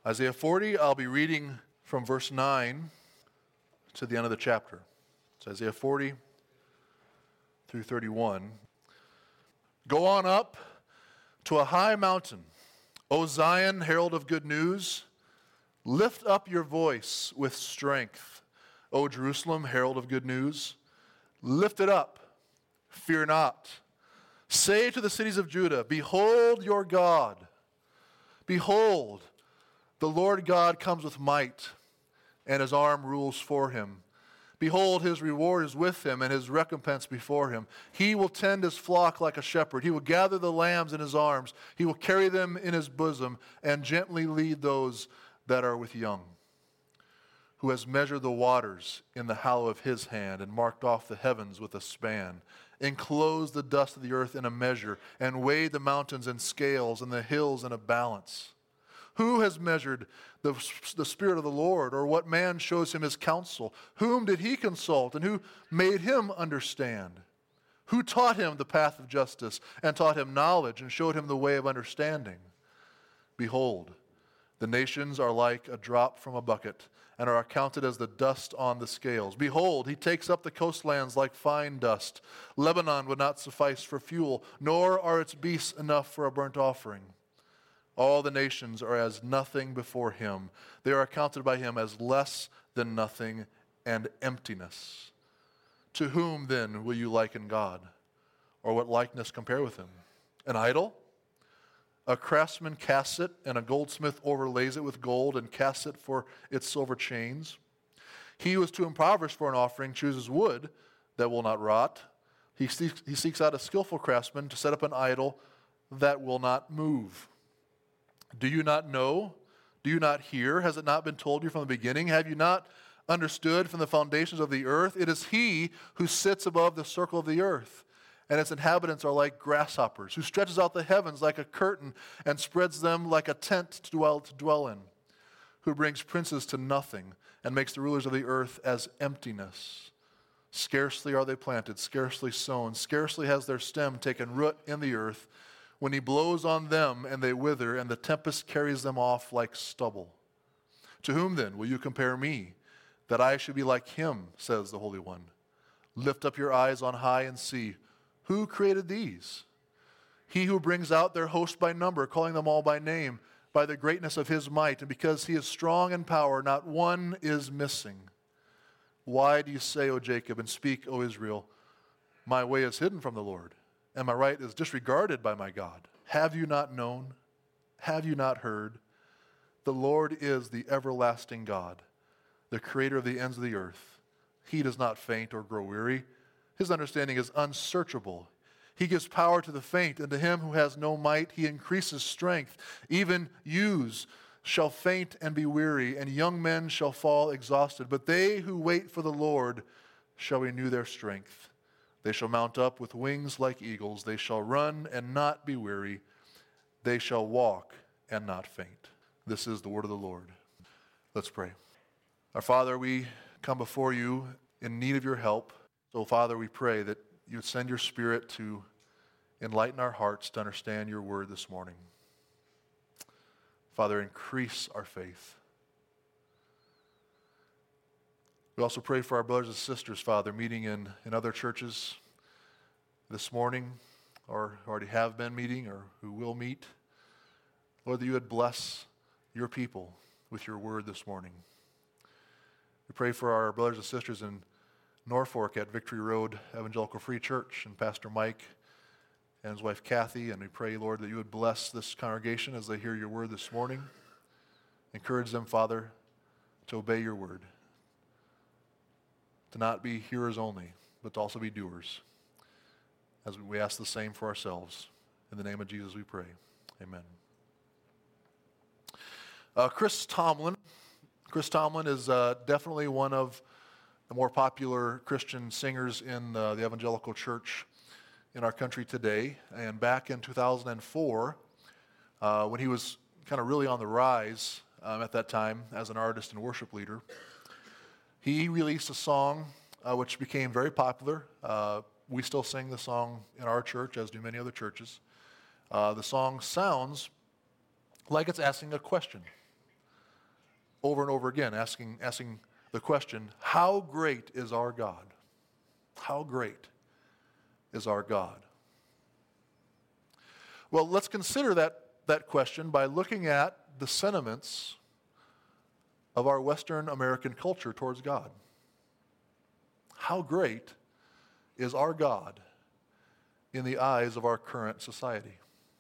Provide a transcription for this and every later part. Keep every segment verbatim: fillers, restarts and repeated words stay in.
Isaiah forty, I'll be reading from verse nine to the end of the chapter. It's Isaiah forty through thirty-one. Go on up to a high mountain, O Zion, herald of good news. Lift up your voice with strength, O Jerusalem, herald of good news. Lift it up, fear not. Say to the cities of Judah, behold your God. Behold, the Lord God comes with might, and his arm rules for him. Behold, his reward is with him, and his recompense before him. He will tend his flock like a shepherd. He will gather the lambs in his arms. He will carry them in his bosom, and gently lead those that are with young. Who has measured the waters in the hollow of his hand, and marked off the heavens with a span, enclosed the dust of the earth in a measure, and weighed the mountains in scales, and the hills in a balance. Who has measured the, the Spirit of the Lord, or what man shows him his counsel? Whom did he consult, and who made him understand? Who taught him the path of justice, and taught him knowledge, and showed him the way of understanding? Behold, the nations are like a drop from a bucket, and are accounted as the dust on the scales. Behold, he takes up the coastlands like fine dust. Lebanon would not suffice for fuel, nor are its beasts enough for a burnt offering. All the nations are as nothing before him. They are accounted by him as less than nothing and emptiness. To whom then will you liken God? Or what likeness compare with him? An idol? A craftsman casts it, and a goldsmith overlays it with gold and casts it for its silver chains. He who is too impoverished for an offering chooses wood that will not rot. He seeks, he seeks out a skillful craftsman to set up an idol that will not move. Do you not know? Do you not hear? Has it not been told you from the beginning? Have you not understood from the foundations of the earth? It is he who sits above the circle of the earth, and its inhabitants are like grasshoppers, who stretches out the heavens like a curtain and spreads them like a tent to dwell, to dwell in, who brings princes to nothing and makes the rulers of the earth as emptiness. Scarcely are they planted, scarcely sown, scarcely has their stem taken root in the earth, when he blows on them and they wither, and the tempest carries them off like stubble. To whom then will you compare me, that I should be like him, says the Holy One? Lift up your eyes on high and see, who created these? He who brings out their host by number, calling them all by name, by the greatness of his might, and because he is strong in power, not one is missing. Why do you say, O Jacob, and speak, O Israel, my way is hidden from the Lord, and my right is disregarded by my God? Have you not known? Have you not heard? The Lord is the everlasting God, the creator of the ends of the earth. He does not faint or grow weary. His understanding is unsearchable. He gives power to the faint, and to him who has no might he increases strength. Even youths shall faint and be weary, and young men shall fall exhausted. But they who wait for the Lord shall renew their strength. They shall mount up with wings like eagles. They shall run and not be weary. They shall walk and not faint. This is the word of the Lord. Let's pray. Our Father, we come before you in need of your help. So, Father, we pray that you would send your Spirit to enlighten our hearts to understand your word this morning. Father, increase our faith. We also pray for our brothers and sisters, Father, meeting in, in other churches this morning, or already have been meeting, or who will meet. Lord, that you would bless your people with your word this morning. We pray for our brothers and sisters in Norfolk at Victory Road Evangelical Free Church, and Pastor Mike and his wife Kathy, and we pray, Lord, that you would bless this congregation as they hear your word this morning. Encourage them, Father, to obey your word, to not be hearers only, but to also be doers. As we ask the same for ourselves. In the name of Jesus we pray. Amen. Uh, Chris Tomlin. Chris Tomlin is uh, definitely one of the more popular Christian singers in uh, the evangelical church in our country today. And back in two thousand four, uh, when he was kind of really on the rise um, at that time as an artist and worship leader, he released a song uh, which became very popular. Uh, we still sing the song in our church, as do many other churches. Uh, the song sounds like it's asking a question. over and over again, asking, asking the question, how great is our God? How great is our God? Well, let's consider that, that question by looking at the sentiments of our Western American culture towards God. How great is our God in the eyes of our current society?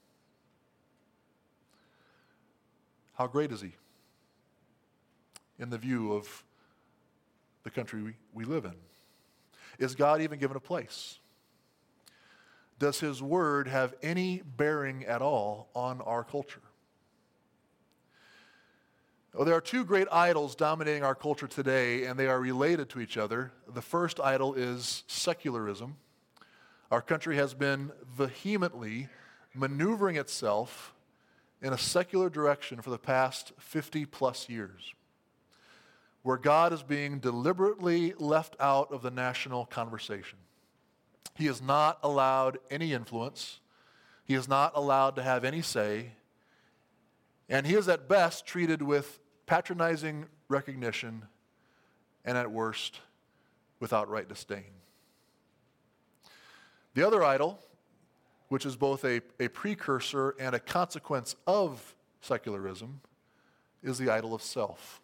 How great is he in the view of the country we, we live in? Is God even given a place? Does his word have any bearing at all on our culture? Well, there are two great idols dominating our culture today, and they are related to each other. The first idol is secularism. Our country has been vehemently maneuvering itself in a secular direction for the past fifty plus years, where God is being deliberately left out of the national conversation. He is not allowed any influence. He is not allowed to have any say. And he is at best treated with patronizing recognition and at worst with outright disdain. The other idol, which is both a, a precursor and a consequence of secularism, is the idol of self.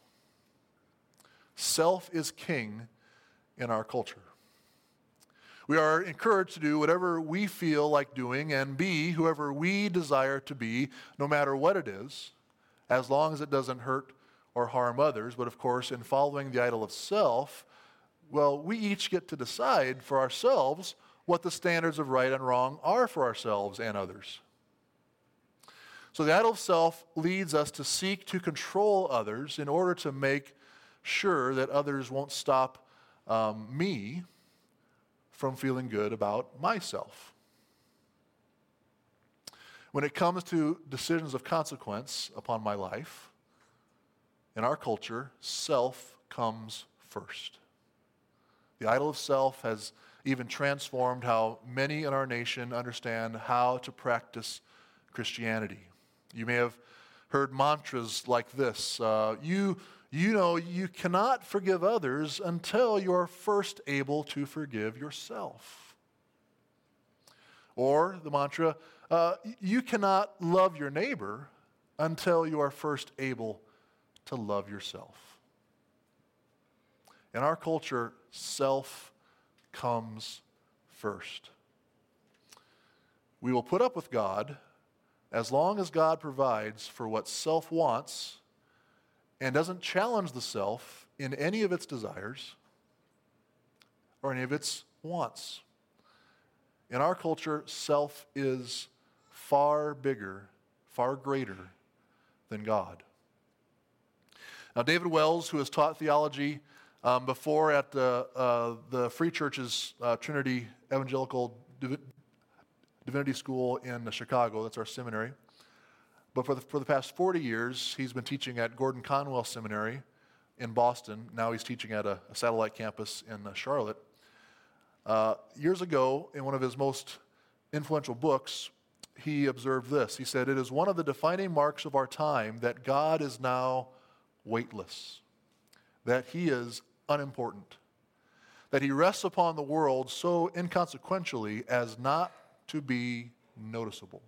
Self is king in our culture. We are encouraged to do whatever we feel like doing and be whoever we desire to be, no matter what it is, as long as it doesn't hurt or harm others. But of course, in following the idol of self, well, we each get to decide for ourselves what the standards of right and wrong are for ourselves and others. So the idol of self leads us to seek to control others in order to make sure that others won't stop um, me from feeling good about myself. When it comes to decisions of consequence upon my life, in our culture, self comes first. The idol of self has even transformed how many in our nation understand how to practice Christianity. You may have heard mantras like this. Uh, you, you know, you cannot forgive others until you are first able to forgive yourself. Or the mantra, uh, you cannot love your neighbor until you are first able to love yourself. In our culture, self comes first. We will put up with God as long as God provides for what self wants and doesn't challenge the self in any of its desires or any of its wants. In our culture, self is far bigger, far greater than God. Now, David Wells, who has taught theology um, before at the, uh, the Free Church's uh, Trinity Evangelical Divi- Divinity School in Chicago, that's our seminary. But for the, for the past forty years, he's been teaching at Gordon Conwell Seminary in Boston. Now he's teaching at a, a satellite campus in uh, Charlotte. Uh, years ago, in one of his most influential books, he observed this. He said, "It is one of the defining marks of our time that God is now weightless, that he is unimportant, that he rests upon the world so inconsequentially as not to be noticeable."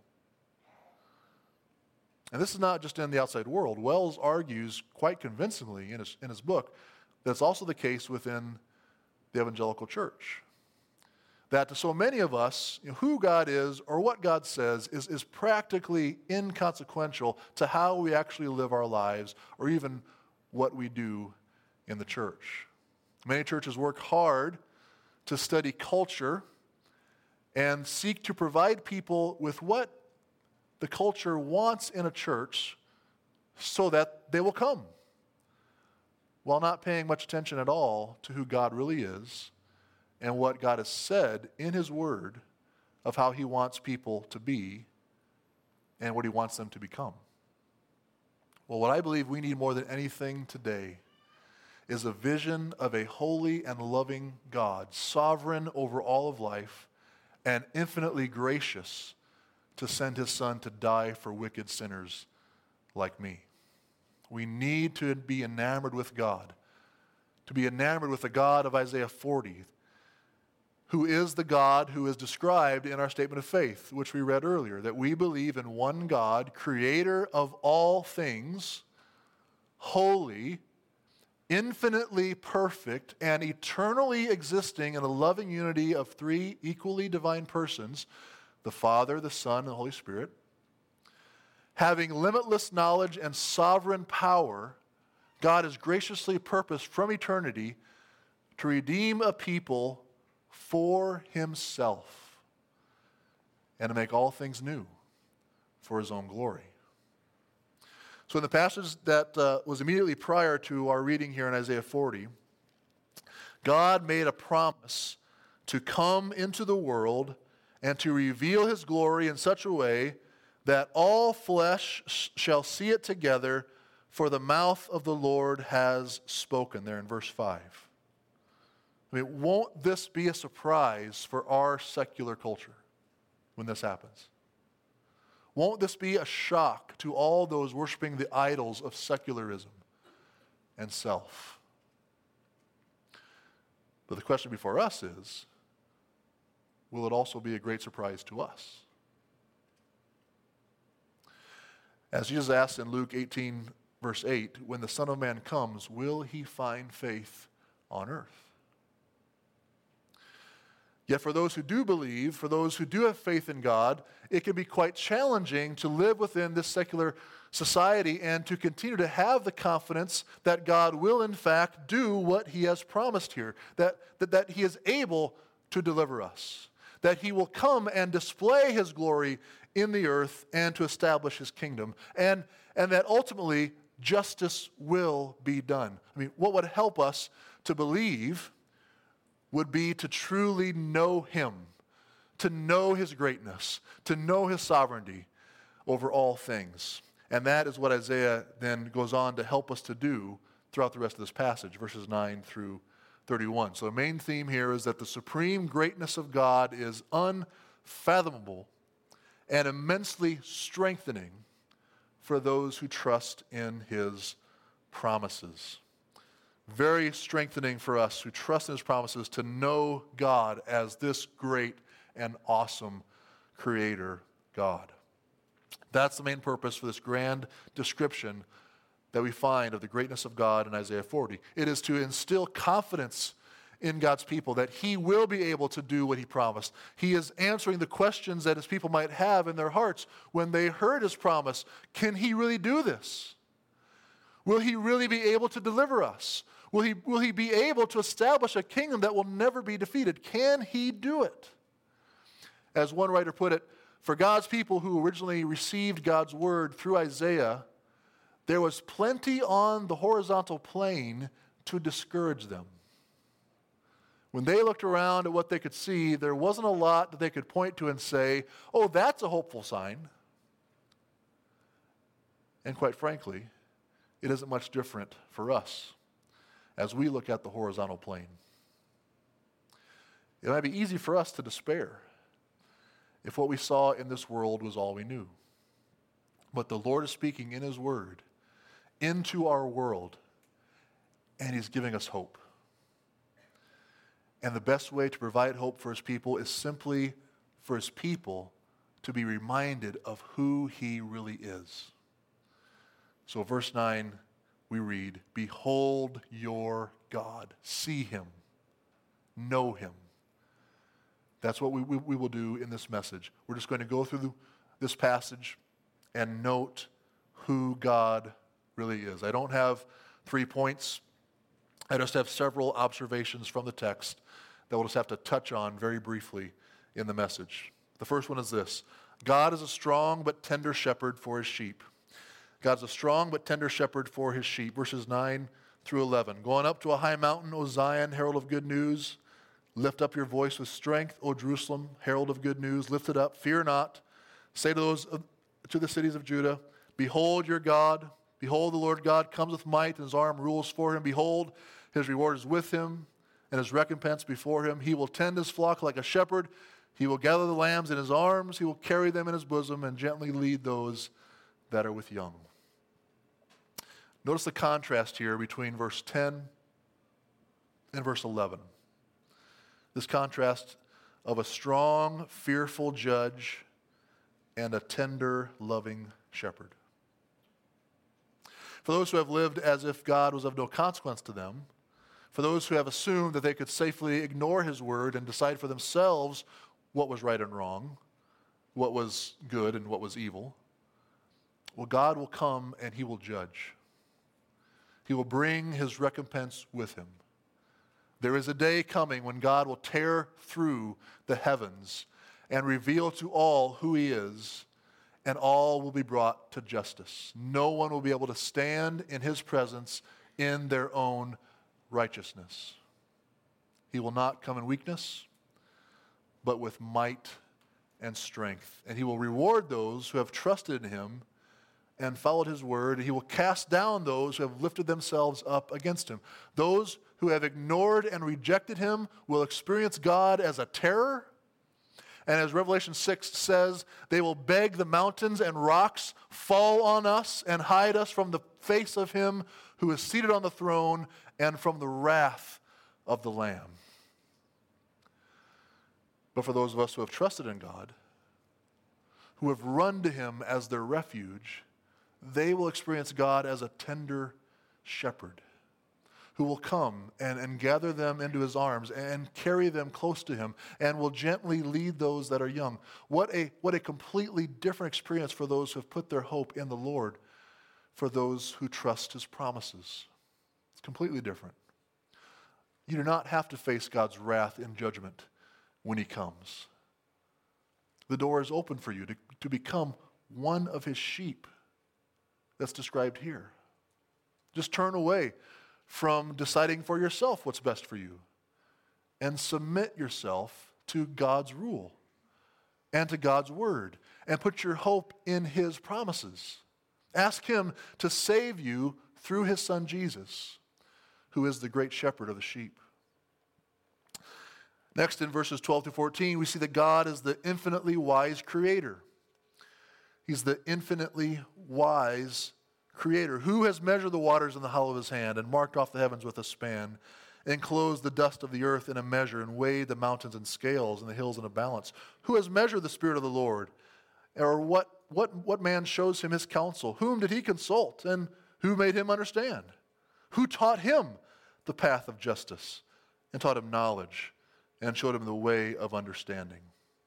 And this is not just in the outside world. Wells argues quite convincingly in his, in his book that it's also the case within the evangelical church. That to so many of us, you know, who God is or what God says is, is practically inconsequential to how we actually live our lives or even what we do in the church. Many churches work hard to study culture and seek to provide people with what the culture wants in a church so that they will come, while not paying much attention at all to who God really is and what God has said in his word of how he wants people to be and what he wants them to become. Well, what I believe we need more than anything today is a vision of a holy and loving God, sovereign over all of life and infinitely gracious to send his son to die for wicked sinners like me. We need to be enamored with God, to be enamored with the God of Isaiah forty, who is the God who is described in our statement of faith, which we read earlier, that we believe in one God, creator of all things, holy, infinitely perfect, and eternally existing in the loving unity of three equally divine persons, the Father, the Son, and the Holy Spirit, having limitless knowledge and sovereign power. God has graciously purposed from eternity to redeem a people for himself and to make all things new for his own glory. So in the passage that uh, was immediately prior to our reading here in Isaiah forty, God made a promise to come into the world and to reveal his glory in such a way that all flesh sh- shall see it together, for the mouth of the Lord has spoken, there in verse five. I mean, won't this be a surprise for our secular culture when this happens? Won't this be a shock to all those worshiping the idols of secularism and self? But the question before us is, will it also be a great surprise to us? As Jesus asks in Luke eighteen, verse eight, when the Son of Man comes, will he find faith on earth? Yet for those who do believe, for those who do have faith in God, it can be quite challenging to live within this secular society and to continue to have the confidence that God will in fact do what he has promised here, that, that, that he is able to deliver us, that he will come and display his glory in the earth and to establish his kingdom, and, and that ultimately justice will be done. I mean, what would help us to believe would be to truly know him, to know his greatness, to know his sovereignty over all things. And that is what Isaiah then goes on to help us to do throughout the rest of this passage, verses nine through thirty-one. So the main theme here is that the supreme greatness of God is unfathomable and immensely strengthening for those who trust in his promises. Very strengthening for us who trust in his promises to know God as this great and awesome creator God. That's the main purpose for this grand description that we find of the greatness of God in Isaiah forty. It is to instill confidence in God's people that he will be able to do what he promised. He is answering the questions that his people might have in their hearts when they heard his promise. Can he really do this? Will he really be able to deliver us? Will he, will he be able to establish a kingdom that will never be defeated? Can he do it? As one writer put it, for God's people who originally received God's word through Isaiah, there was plenty on the horizontal plane to discourage them. When they looked around at what they could see, there wasn't a lot that they could point to and say, oh, that's a hopeful sign. And quite frankly, it isn't much different for us as we look at the horizontal plane. It might be easy for us to despair if what we saw in this world was all we knew. But the Lord is speaking in his word into our world, and he's giving us hope. And the best way to provide hope for his people is simply for his people to be reminded of who he really is. So verse nine, we read, behold your God. See him. Know him. That's what we, we, we will do in this message. We're just going to go through the, this passage and note who God really is. I don't have three points. I just have several observations from the text that we'll just have to touch on very briefly in the message. The first one is this. God is a strong but tender shepherd for his sheep. God's a strong but tender shepherd for his sheep. Verses nine through eleven. Going up to a high mountain, O Zion, herald of good news. Lift up your voice with strength, O Jerusalem, herald of good news. Lift it up, fear not. Say to those to the cities of Judah, behold your God. Behold, the Lord God comes with might, and his arm rules for him. Behold, his reward is with him, and his recompense before him. He will tend his flock like a shepherd. He will gather the lambs in his arms. He will carry them in his bosom and gently lead those that are with young. Notice the contrast here between verse ten and verse eleven. This contrast of a strong, fearful judge and a tender, loving shepherd. For those who have lived as if God was of no consequence to them, for those who have assumed that they could safely ignore his word and decide for themselves what was right and wrong, what was good and what was evil, well, God will come and he will judge. He will bring his recompense with him. There is a day coming when God will tear through the heavens and reveal to all who he is, and all will be brought to justice. No one will be able to stand in his presence in their own righteousness. He will not come in weakness, but with might and strength. And he will reward those who have trusted in him and followed his word. He will cast down those who have lifted themselves up against him. Those who have ignored and rejected him will experience God as a terror. And as Revelation six says, they will beg the mountains and rocks, fall on us and hide us from the face of him who is seated on the throne and from the wrath of the Lamb. But for those of us who have trusted in God, who have run to him as their refuge, they will experience God as a tender shepherd who will come and, and gather them into his arms and carry them close to him and will gently lead those that are young. What a, what a completely different experience for those who have put their hope in the Lord, for those who trust his promises. It's completely different. You do not have to face God's wrath in judgment when he comes. The door is open for you to, to become one of his sheep that's described here. Just turn away from deciding for yourself what's best for you and submit yourself to God's rule and to God's word and put your hope in his promises. Ask him to save you through his son Jesus, who is the great shepherd of the sheep. Next, in verses twelve to fourteen, we see that God is the infinitely wise creator. He's the infinitely wise creator. Who has measured the waters in the hollow of his hand and marked off the heavens with a span, enclosed the dust of the earth in a measure and weighed the mountains in scales and the hills in a balance? Who has measured the Spirit of the Lord? Or what, what, what man shows him his counsel? Whom did he consult? And who made him understand? Who taught him the path of justice and taught him knowledge and showed him the way of understanding?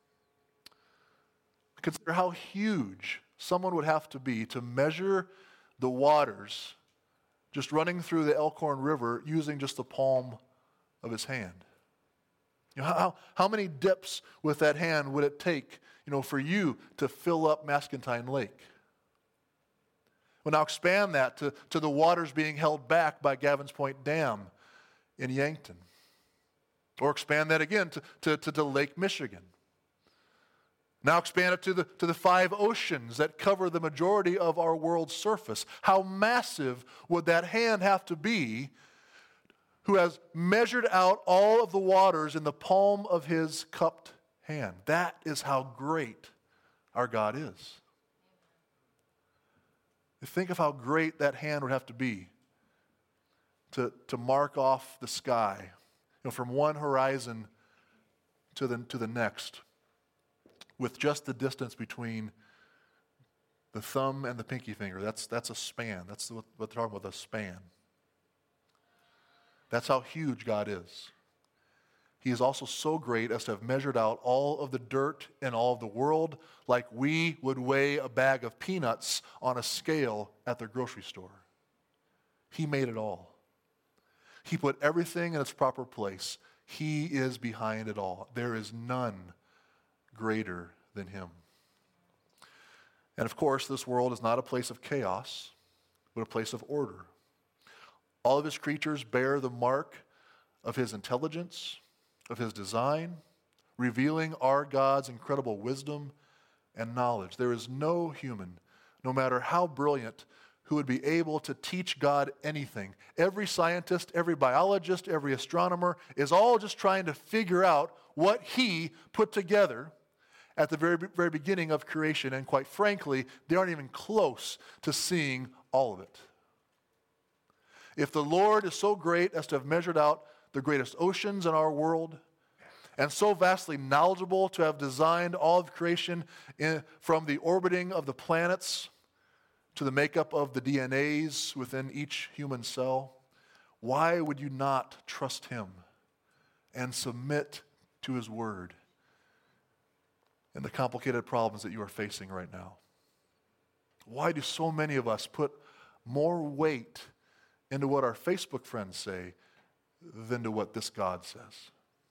Consider how huge someone would have to be to measure the waters just running through the Elkhorn River using just the palm of his hand. You know, how, how many dips with that hand would it take, you know, for you to fill up Mascentine Lake? Well, now expand that to, to the waters being held back by Gavin's Point Dam in Yankton. Or expand that again to, to, to, to Lake Michigan. Now expand it to the, to the five oceans that cover the majority of our world's surface. How massive would that hand have to be who has measured out all of the waters in the palm of his cupped hand? That is how great our God is. Think of how great that hand would have to be to, to mark off the sky, you know, from one horizon to the, to the next, with just the distance between the thumb and the pinky finger. That's, that's a span. That's what, what they're talking about, a span. That's how huge God is. He is also so great as to have measured out all of the dirt in all of the world like we would weigh a bag of peanuts on a scale at the grocery store. He made it all. He put everything in its proper place. He is behind it all. There is none greater than him. And of course, this world is not a place of chaos, but a place of order. All of his creatures bear the mark of his intelligence, of his design, revealing our God's incredible wisdom and knowledge. There is no human, no matter how brilliant, who would be able to teach God anything. Every scientist, every biologist, every astronomer is all just trying to figure out what he put together at the very, very beginning of creation. And quite frankly, they aren't even close to seeing all of it. If the Lord is so great as to have measured out the greatest oceans in our world, and so vastly knowledgeable to have designed all of creation in, from the orbiting of the planets to the makeup of the D N As within each human cell, why would you not trust him and submit to his word in the complicated problems that you are facing right now? Why do so many of us put more weight into what our Facebook friends say than to what this God says?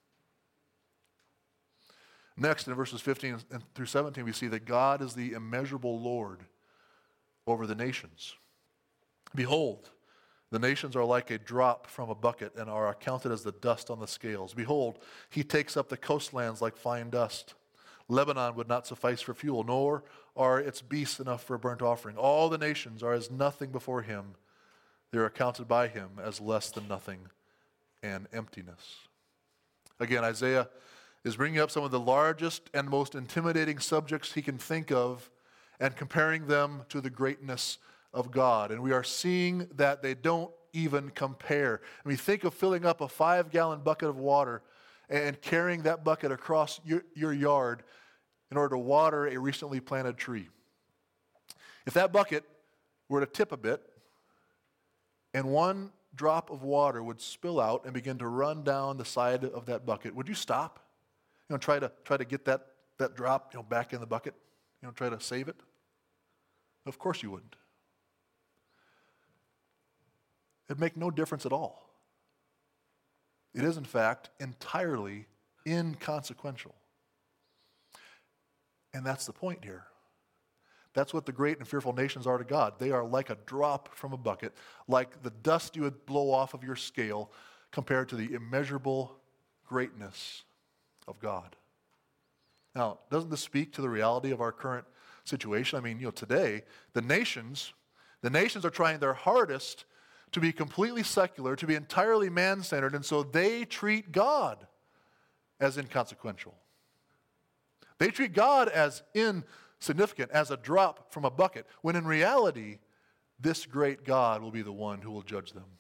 Next, in verses fifteen through seventeen, we see that God is the immeasurable Lord over the nations. Behold, the nations are like a drop from a bucket and are accounted as the dust on the scales. Behold, he takes up the coastlands like fine dust. Lebanon would not suffice for fuel, nor are its beasts enough for a burnt offering. All the nations are as nothing before him. They are accounted by him as less than nothing and emptiness. Again, Isaiah is bringing up some of the largest and most intimidating subjects he can think of and comparing them to the greatness of God. And we are seeing that they don't even compare. I mean, think of filling up a five-gallon bucket of water and carrying that bucket across your, your yard in order to water a recently planted tree. If that bucket were to tip a bit and one drop of water would spill out and begin to run down the side of that bucket, would you stop? You know, try to try to get that, that drop, you know, back in the bucket, you know, try to save it? Of course you wouldn't. It'd make no difference at all. It is, in fact, entirely inconsequential. And that's the point here. That's what the great and fearful nations are to God. They are like a drop from a bucket, like the dust you would blow off of your scale compared to the immeasurable greatness of God. Now, doesn't this speak to the reality of our current situation? I mean, you know, today, the nations, the nations are trying their hardest to be completely secular, to be entirely man-centered, and so they treat God as inconsequential. They treat God as insignificant, as a drop from a bucket, when in reality, this great God will be the one who will judge them.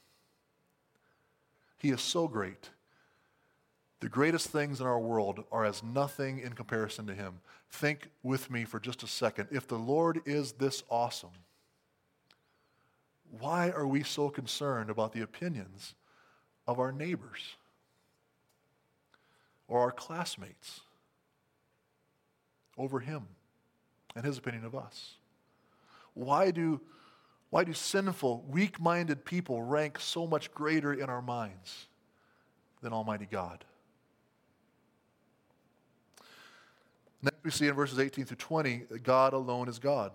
He is so great. The greatest things in our world are as nothing in comparison to him. Think with me for just a second. If the Lord is this awesome, why are we so concerned about the opinions of our neighbors or our classmates over him and his opinion of us? Why do, why do sinful, weak-minded people rank so much greater in our minds than Almighty God? Next we see in verses eighteen through twenty, that God alone is God.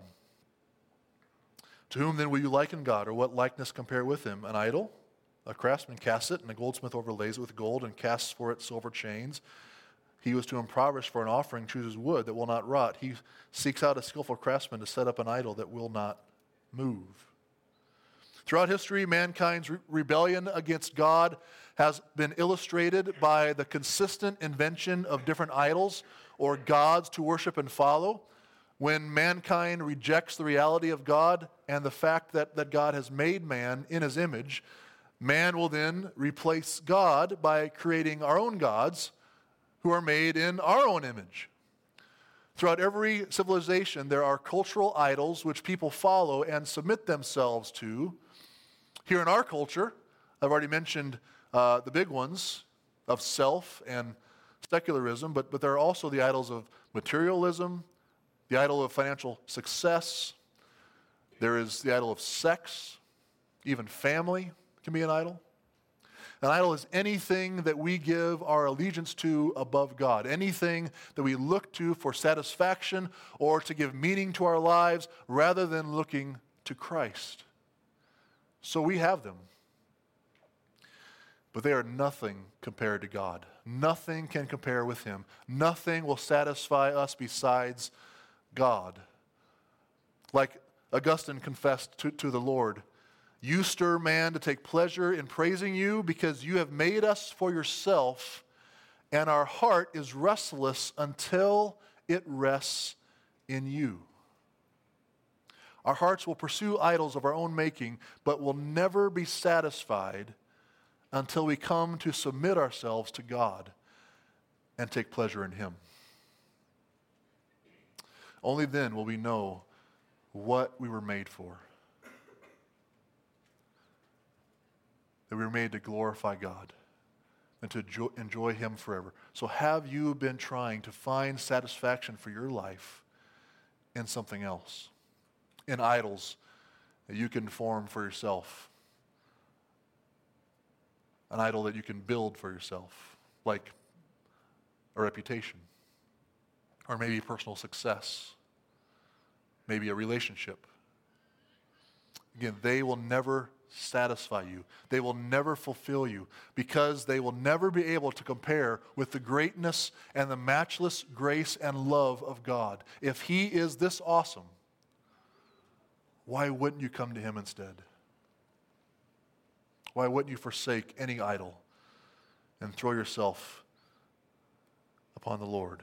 To whom then will you liken God, or what likeness compare with him? An idol? A craftsman casts it, and a goldsmith overlays it with gold and casts for it silver chains. He who is to impoverish for an offering chooses wood that will not rot. He seeks out a skillful craftsman to set up an idol that will not move. Throughout history, mankind's re- rebellion against God has been illustrated by the consistent invention of different idols or gods to worship and follow. When mankind rejects the reality of God and the fact that, that God has made man in his image, man will then replace God by creating our own gods who are made in our own image. Throughout every civilization, there are cultural idols which people follow and submit themselves to. Here in our culture, I've already mentioned uh, the big ones of self and secularism, but, but there are also the idols of materialism, the idol of financial success. There is the idol of sex. Even family can be an idol. An idol is anything that we give our allegiance to above God, anything that we look to for satisfaction or to give meaning to our lives rather than looking to Christ. So we have them. But they are nothing compared to God. Nothing can compare with him. Nothing will satisfy us besides God. Like Augustine confessed to, to the Lord, you stir man to take pleasure in praising you because you have made us for yourself, and our heart is restless until it rests in you. Our hearts will pursue idols of our own making, but will never be satisfied until we come to submit ourselves to God and take pleasure in Him. Only then will we know what we were made for. That we were made to glorify God and to jo- enjoy Him forever. So have you been trying to find satisfaction for your life in something else? In idols that you can form for yourself? An idol that you can build for yourself, like a reputation, or maybe personal success, maybe a relationship. Again, they will never satisfy you. They will never fulfill you because they will never be able to compare with the greatness and the matchless grace and love of God. If He is this awesome, why wouldn't you come to Him instead? Why wouldn't you forsake any idol and throw yourself upon the Lord?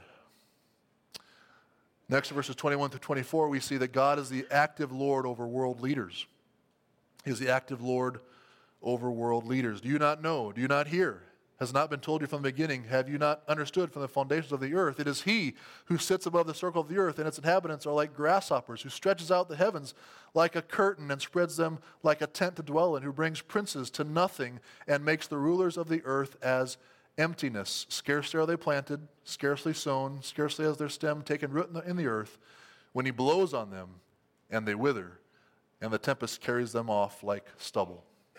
Next, in verses twenty-one through twenty-four, we see that God is the active Lord over world leaders. He is the active Lord over world leaders. Do you not know? Do you not hear? Has not been told you from the beginning? Have you not understood from the foundations of the earth? It is He who sits above the circle of the earth, and its inhabitants are like grasshoppers, who stretches out the heavens like a curtain and spreads them like a tent to dwell in, who brings princes to nothing and makes the rulers of the earth as emptiness. Scarcely are they planted, scarcely sown, scarcely has their stem taken root in the, in the earth, when He blows on them, and they wither, and the tempest carries them off like stubble.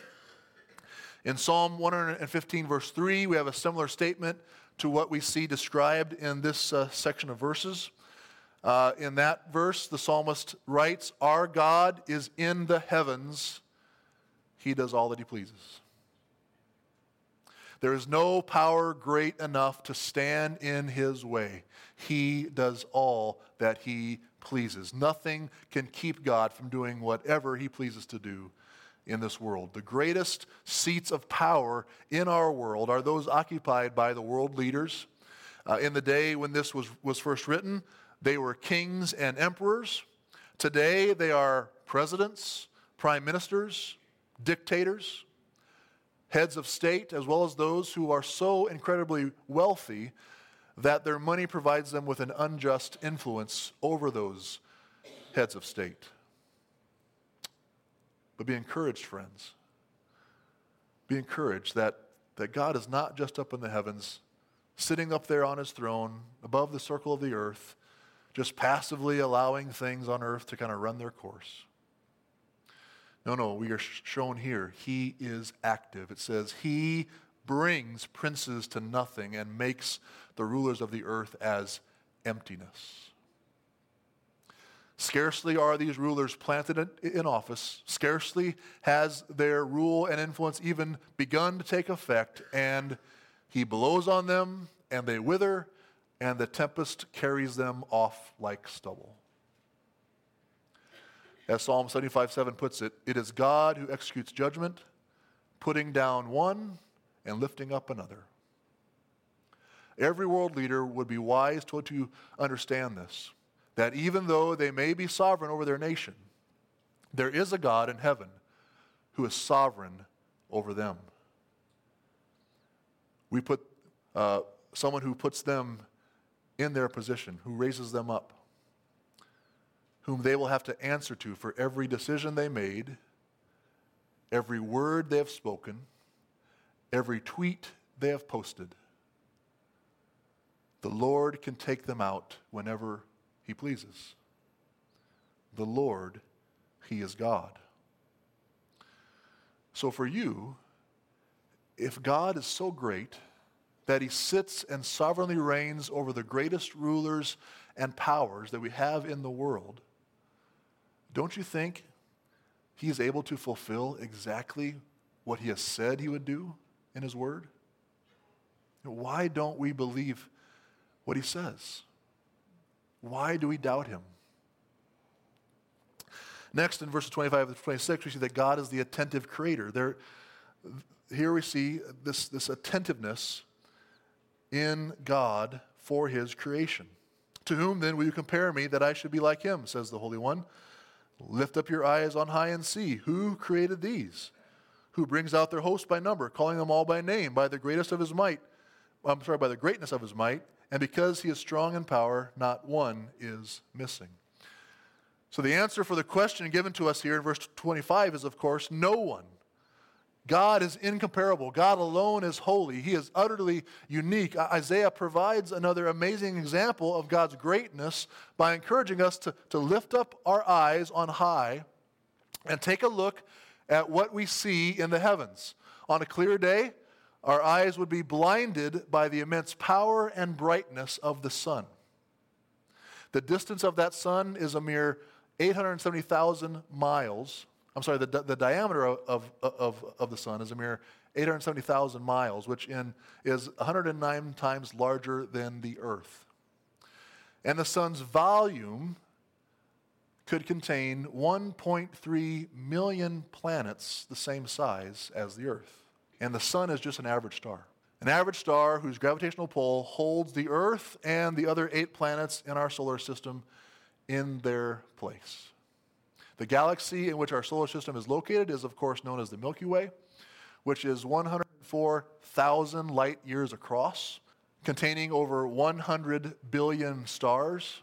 In Psalm one fifteen, verse three, we have a similar statement to what we see described in this uh, section of verses. Uh, in that verse, the psalmist writes, "Our God is in the heavens. He does all that He pleases." There is no power great enough to stand in His way. He does all that He pleases. Nothing can keep God from doing whatever He pleases to do in this world. The greatest seats of power in our world are those occupied by the world leaders. Uh, in the day when this was, was first written, they were kings and emperors. Today, they are presidents, prime ministers, dictators, heads of state, as well as those who are so incredibly wealthy that their money provides them with an unjust influence over those heads of state. But be encouraged, friends. Be encouraged that, that God is not just up in the heavens, sitting up there on His throne, above the circle of the earth, just passively allowing things on earth to kind of run their course. No, no, we are shown here, He is active. It says, He brings princes to nothing and makes the rulers of the earth as emptiness. Scarcely are these rulers planted in office. Scarcely has their rule and influence even begun to take effect, and He blows on them, and they wither, and the tempest carries them off like stubble. As Psalm seventy-five seven puts it, it is God who executes judgment, putting down one and lifting up another. Every world leader would be wise to, to understand this, that even though they may be sovereign over their nation, there is a God in heaven who is sovereign over them. We put uh, someone who puts them in their position, who raises them up, whom they will have to answer to for every decision they made, every word they have spoken, every tweet they have posted. The Lord can take them out whenever He pleases. The Lord, He is God. So for you, if God is so great that He sits and sovereignly reigns over the greatest rulers and powers that we have in the world, don't you think He is able to fulfill exactly what He has said He would do in His Word? Why don't we believe what He says? Why do we doubt Him? Next, in verses twenty-five to twenty-six, we see that God is the attentive creator. There, here we see this, this attentiveness in God for His creation. To whom then will you compare me that I should be like Him, says the Holy One. Lift up your eyes on high and see. Who created these? Who brings out their host by number, calling them all by name, by the greatest of his might. I'm sorry, by the greatness of his might. And because he is strong in power, not one is missing. So the answer for the question given to us here in verse twenty-five is, of course, no one. God is incomparable. God alone is holy. He is utterly unique. Isaiah provides another amazing example of God's greatness by encouraging us to, to lift up our eyes on high and take a look at what we see in the heavens. On a clear day, our eyes would be blinded by the immense power and brightness of the sun. The distance of that sun is a mere eight hundred seventy thousand miles. I'm sorry, the, the diameter of, of, of the sun is a mere eight hundred seventy thousand miles, which in, is one hundred nine times larger than the earth. And the sun's volume could contain one point three million planets the same size as the earth. And the sun is just an average star. An average star whose gravitational pull holds the earth and the other eight planets in our solar system in their place. The galaxy in which our solar system is located is, of course, known as the Milky Way, which is one hundred four thousand light years across, containing over one hundred billion stars.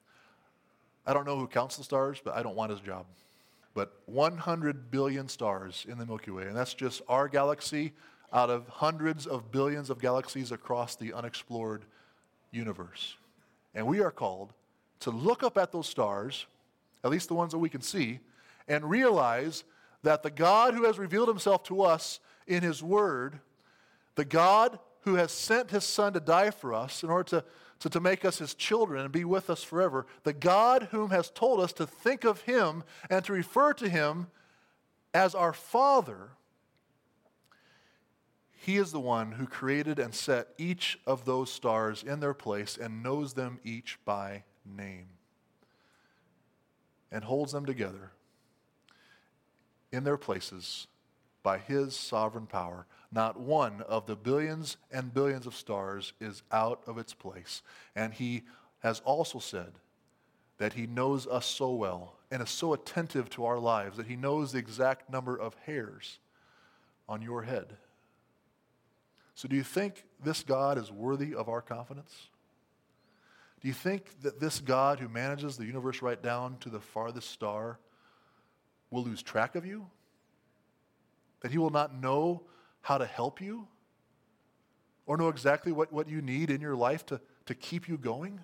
I don't know who counts the stars, but I don't want his job. But one hundred billion stars in the Milky Way, and that's just our galaxy out of hundreds of billions of galaxies across the unexplored universe. And we are called to look up at those stars, at least the ones that we can see, and realize that the God who has revealed himself to us in his word, the God who has sent his son to die for us in order to, to, to make us his children and be with us forever, the God whom has told us to think of him and to refer to him as our Father, he is the one who created and set each of those stars in their place and knows them each by name and holds them together in their places by his sovereign power. Not one of the billions and billions of stars is out of its place. And he has also said that he knows us so well and is so attentive to our lives that he knows the exact number of hairs on your head. So do you think this God is worthy of our confidence? Do you think that this God who manages the universe right down to the farthest star will lose track of you? That he will not know how to help you? Or know exactly what, what you need in your life to, to keep you going?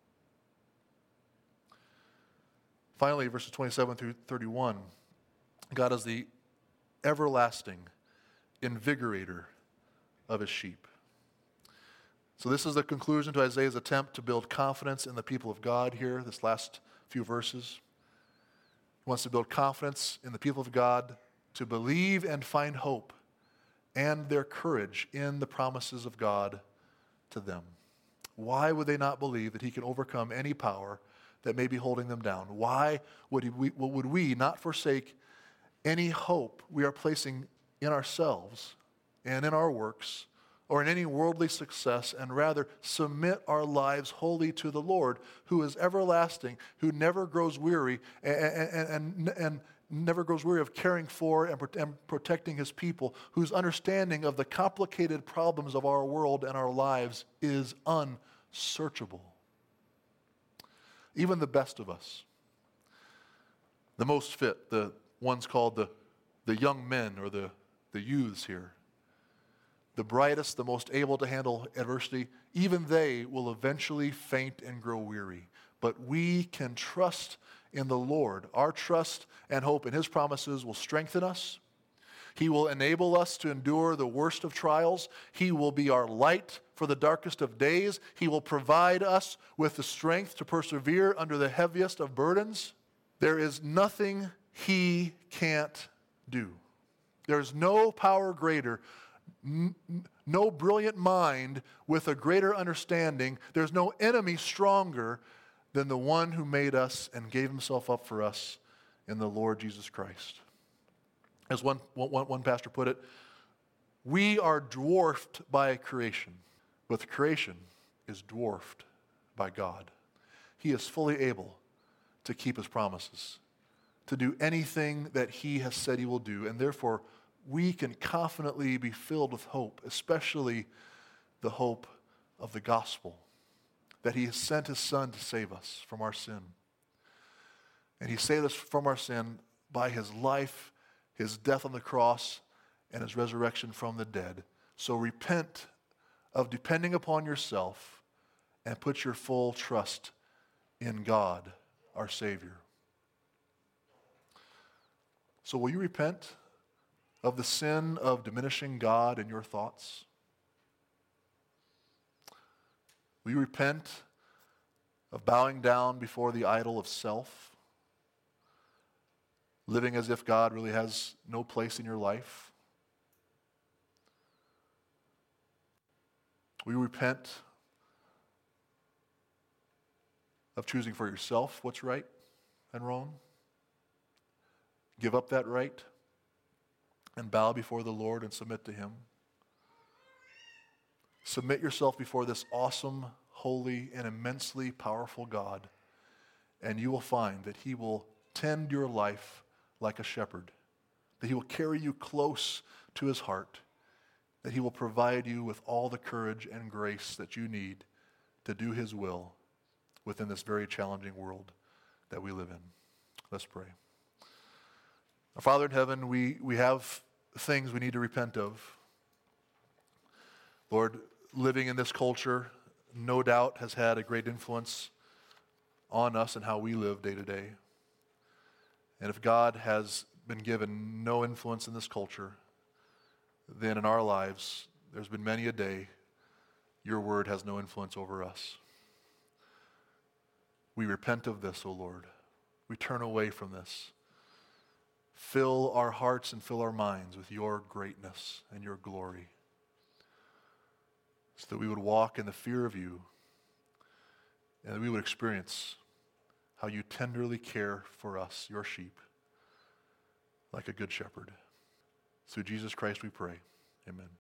Finally, verses twenty-seven through thirty-one, God is the everlasting invigorator of his sheep. So this is the conclusion to Isaiah's attempt to build confidence in the people of God here, this last few verses. He wants to build confidence in the people of God to believe and find hope and their courage in the promises of God to them. Why would they not believe that he can overcome any power that may be holding them down? Why would we, would we not forsake any hope we are placing in ourselves and in our works or in any worldly success, and rather submit our lives wholly to the Lord, who is everlasting, who never grows weary, and, and, and, and never grows weary of caring for and, and protecting his people, whose understanding of the complicated problems of our world and our lives is unsearchable. Even the best of us, the most fit, the ones called the, the young men or the, the youths here, the brightest, the most able to handle adversity, even they will eventually faint and grow weary. But we can trust in the Lord. Our trust and hope in his promises will strengthen us. He will enable us to endure the worst of trials. He will be our light for the darkest of days. He will provide us with the strength to persevere under the heaviest of burdens. There is nothing he can't do. There is no power greater, no brilliant mind with a greater understanding. There's no enemy stronger than the one who made us and gave himself up for us in the Lord Jesus Christ. As one, one, one pastor put it, we are dwarfed by creation, but the creation is dwarfed by God. He is fully able to keep his promises to do anything that he has said he will do. And therefore, we can confidently be filled with hope, especially the hope of the gospel, that he has sent his Son to save us from our sin. And he saved us from our sin by his life, his death on the cross, and his resurrection from the dead. So repent of depending upon yourself and put your full trust in God, our Savior. So will you repent of the sin of diminishing God in your thoughts? Will you repent of bowing down before the idol of self? Living as if God really has no place in your life? Will you repent of choosing for yourself what's right and wrong? Give up that right and bow before the Lord and submit to him? Submit yourself before this awesome, holy, and immensely powerful God, and you will find that he will tend your life like a shepherd, that he will carry you close to his heart, that he will provide you with all the courage and grace that you need to do his will within this very challenging world that we live in. Let's pray. Our Father in heaven, we, we have things we need to repent of. Lord, living in this culture no doubt has had a great influence on us and how we live day to day. And if God has been given no influence in this culture, then in our lives, there's been many a day your word has no influence over us. We repent of this, O Lord. We turn away from this. Fill our hearts and fill our minds with your greatness and your glory, so that we would walk in the fear of you and that we would experience how you tenderly care for us, your sheep, like a good shepherd. Through Jesus Christ we pray. Amen.